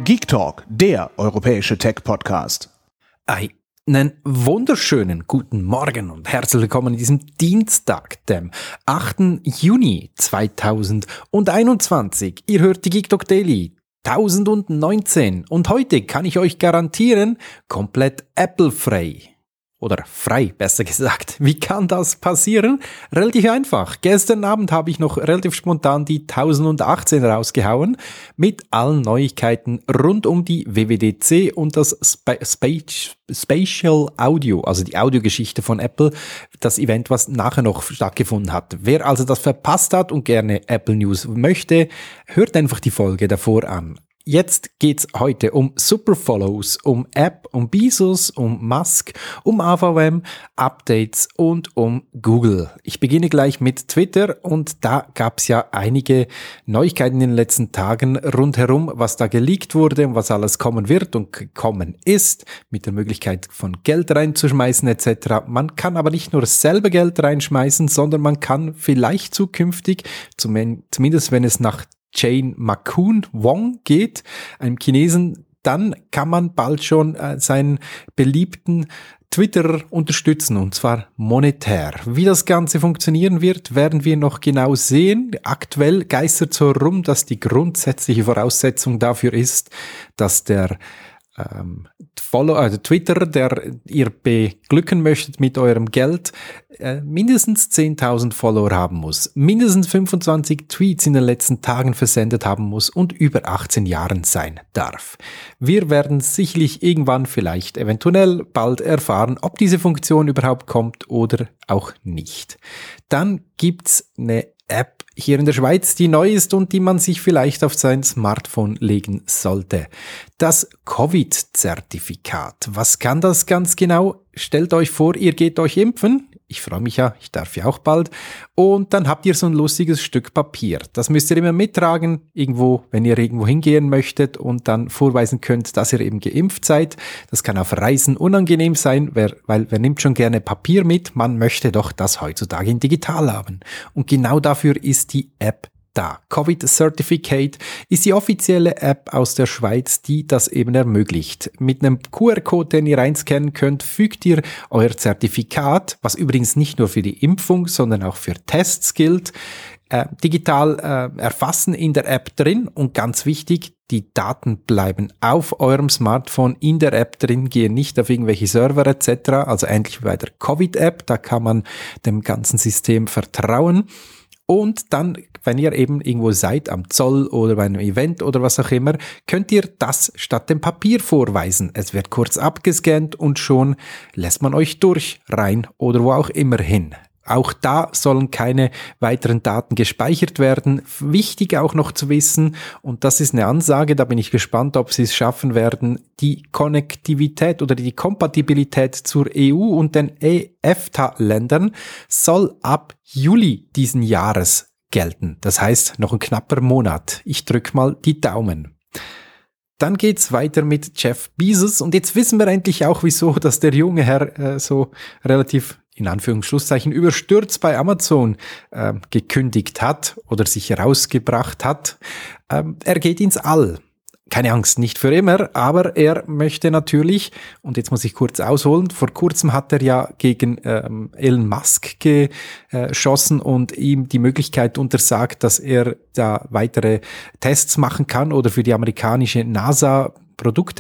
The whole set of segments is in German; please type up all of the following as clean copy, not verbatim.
Geek Talk, der europäische Tech-Podcast. Einen wunderschönen guten Morgen und herzlich willkommen an diesem Dienstag, dem 8. Juni 2021. Ihr hört die Geek Talk Daily 1019 und heute kann ich euch garantieren, komplett Apple-frei. Oder frei, besser gesagt. Wie kann das passieren? Relativ einfach. Gestern Abend habe ich noch relativ spontan die 1018 rausgehauen mit allen Neuigkeiten rund um die WWDC und das Spatial Audio, also die Audiogeschichte von Apple, das Event, was nachher noch stattgefunden hat. Wer also das verpasst hat und gerne Apple News möchte, hört einfach die Folge davor an. Jetzt geht's heute um Superfollows, um App, um Bezos, um Musk, um AVM, Updates und um Google. Ich beginne gleich mit Twitter und da gab's ja einige Neuigkeiten in den letzten Tagen rundherum, was da geleakt wurde und was alles kommen wird und gekommen ist, mit der Möglichkeit von Geld reinzuschmeißen etc. Man kann aber nicht nur selber Geld reinschmeißen, sondern man kann vielleicht zukünftig, zumindest wenn es nach Jane Makun Wong geht, einem Chinesen, dann kann man bald schon seinen beliebten Twitter unterstützen, und zwar monetär. Wie das Ganze funktionieren wird, werden wir noch genau sehen. Aktuell geistert so rum, dass die grundsätzliche Voraussetzung dafür ist, dass der Twitter, der ihr beglücken möchtet mit eurem Geld, mindestens 10.000 Follower haben muss, mindestens 25 Tweets in den letzten Tagen versendet haben muss und über 18 Jahren sein darf. Wir werden sicherlich irgendwann vielleicht eventuell bald erfahren, ob diese Funktion überhaupt kommt oder auch nicht. Dann gibt's eine App hier in der Schweiz, die neu ist und die man sich vielleicht auf sein Smartphone legen sollte. Das Covid-Zertifikat. Was kann das ganz genau? Stellt euch vor, ihr geht euch impfen. Ich freue mich ja, ich darf ja auch bald. Und dann habt ihr so ein lustiges Stück Papier. Das müsst ihr immer mittragen, irgendwo, wenn ihr irgendwo hingehen möchtet und dann vorweisen könnt, dass ihr eben geimpft seid. Das kann auf Reisen unangenehm sein, weil wer nimmt schon gerne Papier mit? Man möchte doch das heutzutage in digital haben. Und genau dafür ist die App da. Covid Certificate ist die offizielle App aus der Schweiz, die das eben ermöglicht. Mit einem QR-Code, den ihr einscannen könnt, fügt ihr euer Zertifikat, was übrigens nicht nur für die Impfung, sondern auch für Tests gilt, digital erfassen in der App drin und ganz wichtig, die Daten bleiben auf eurem Smartphone in der App drin, gehen nicht auf irgendwelche Server etc., also ähnlich wie bei der Covid-App, da kann man dem ganzen System vertrauen. Und dann, wenn ihr eben irgendwo seid, am Zoll oder bei einem Event oder was auch immer, könnt ihr das statt dem Papier vorweisen. Es wird kurz abgescannt und schon lässt man euch durch, rein oder wo auch immer hin. Auch da sollen keine weiteren Daten gespeichert werden. Wichtig auch noch zu wissen, und das ist eine Ansage, da bin ich gespannt, ob sie es schaffen werden, die Konnektivität oder die Kompatibilität zur EU und den EFTA-Ländern soll ab Juli diesen Jahres gelten. Das heißt, noch ein knapper Monat. Ich drück mal die Daumen. Dann geht's weiter mit Jeff Bezos und jetzt wissen wir endlich auch, wieso, dass der junge Herr so relativ in Anführungsschlusszeichen überstürzt bei Amazon gekündigt hat oder sich herausgebracht hat. Er geht ins All. Keine Angst, nicht für immer, aber er möchte natürlich, und jetzt muss ich kurz ausholen, vor kurzem hat er ja gegen Elon Musk geschossen und ihm die Möglichkeit untersagt, dass er da weitere Tests machen kann oder für die amerikanische NASA Produkte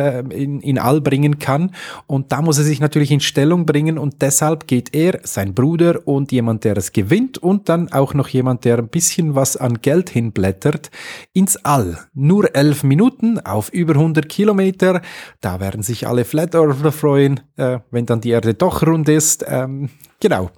in All bringen kann, und da muss er sich natürlich in Stellung bringen und deshalb geht er, sein Bruder und jemand, der es gewinnt und dann auch noch jemand, der ein bisschen was an Geld hinblättert, ins All. Nur 11 Minuten auf über 100 Kilometer, da werden sich alle Flat Earthler freuen, wenn dann die Erde doch rund ist, genau.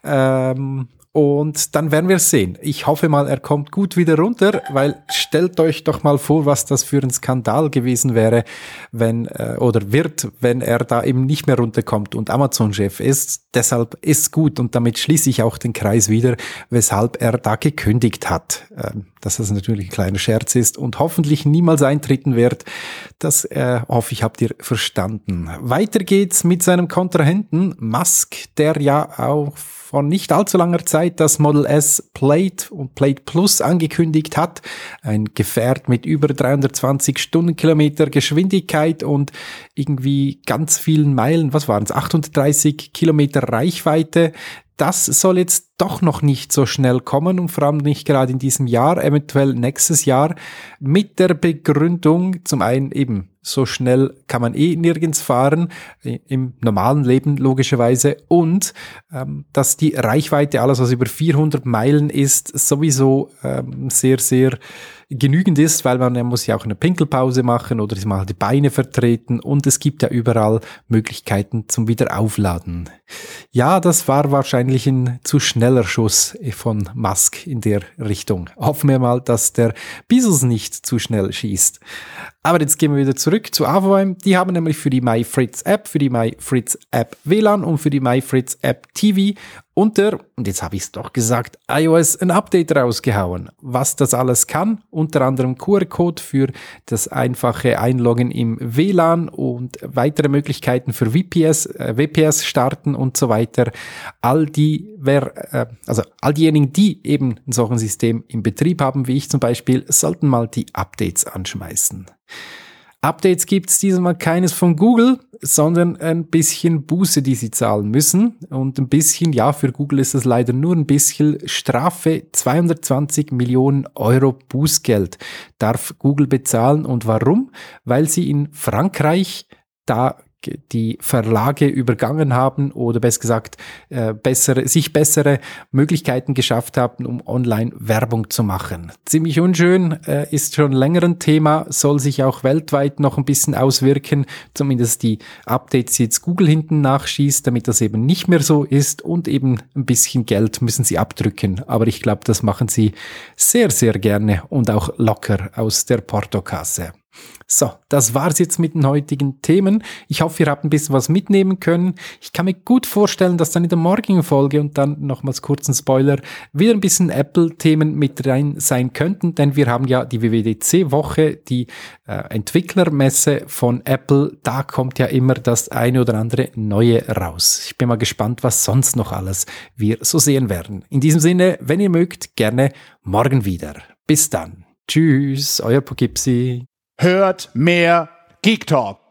Und dann werden wir sehen. Ich hoffe mal, er kommt gut wieder runter, weil stellt euch doch mal vor, was das für ein Skandal gewesen wäre, wenn wenn er da eben nicht mehr runterkommt und Amazon-Chef ist. Deshalb ist gut und damit schließe ich auch den Kreis wieder, weshalb er da gekündigt hat. Dass das natürlich ein kleiner Scherz ist und hoffentlich niemals eintreten wird. Das hoffe ich, habt ihr verstanden. Weiter geht's mit seinem Kontrahenten Musk, der ja auch vor nicht allzu langer Zeit das Model S Plaid und Plaid Plus angekündigt hat. Ein Gefährt mit über 320 Stundenkilometer Geschwindigkeit und irgendwie ganz vielen Meilen, was waren es, 830 Kilometer Reichweite. Das soll jetzt doch noch nicht so schnell kommen und vor allem nicht gerade in diesem Jahr, eventuell nächstes Jahr, mit der Begründung, zum einen eben, so schnell kann man nirgends fahren, im normalen Leben logischerweise, und dass die Reichweite, alles was über 400 Meilen ist, sowieso sehr, sehr genügend ist, weil man muss ja auch eine Pinkelpause machen oder mal die Beine vertreten und es gibt ja überall Möglichkeiten zum Wiederaufladen. Ja, das war wahrscheinlich ein zu schneller Schuss von Musk in der Richtung. Hoffen wir mal, dass der Bezos nicht zu schnell schießt. Aber jetzt gehen wir wieder zurück zu AVM. Die haben nämlich für die MyFritz App, für die MyFritz App WLAN und für die MyFritz App TV und jetzt habe ich es doch gesagt, iOS ein Update rausgehauen. Was das alles kann, unter anderem QR-Code für das einfache Einloggen im WLAN und weitere Möglichkeiten für WPS starten und so weiter. All diejenigen, die eben ein solches System im Betrieb haben, wie ich zum Beispiel, sollten mal die Updates anschmeißen. Updates gibt es diesmal keines von Google, sondern ein bisschen Buße, die sie zahlen müssen. Und ein bisschen, ja, für Google ist es leider nur ein bisschen Strafe. 220 Millionen Euro Bußgeld darf Google bezahlen. Und warum? Weil sie in Frankreich da die Verlage übergangen haben oder besser gesagt bessere Möglichkeiten geschafft haben, um online Werbung zu machen. Ziemlich unschön, ist schon länger ein Thema, soll sich auch weltweit noch ein bisschen auswirken, zumindest die Updates, die jetzt Google hinten nachschießt, damit das eben nicht mehr so ist und eben ein bisschen Geld müssen sie abdrücken. Aber ich glaube, das machen sie sehr, sehr gerne und auch locker aus der Portokasse. So, das war's jetzt mit den heutigen Themen. Ich hoffe, ihr habt ein bisschen was mitnehmen können. Ich kann mir gut vorstellen, dass dann in der morgigen Folge und dann nochmals kurz ein Spoiler wieder ein bisschen Apple-Themen mit rein sein könnten, denn wir haben ja die WWDC-Woche, die Entwicklermesse von Apple. Da kommt ja immer das eine oder andere Neue raus. Ich bin mal gespannt, was sonst noch alles wir so sehen werden. In diesem Sinne, wenn ihr mögt, gerne morgen wieder. Bis dann. Tschüss, euer Poughkeepsie. Hört mehr Geek Talk.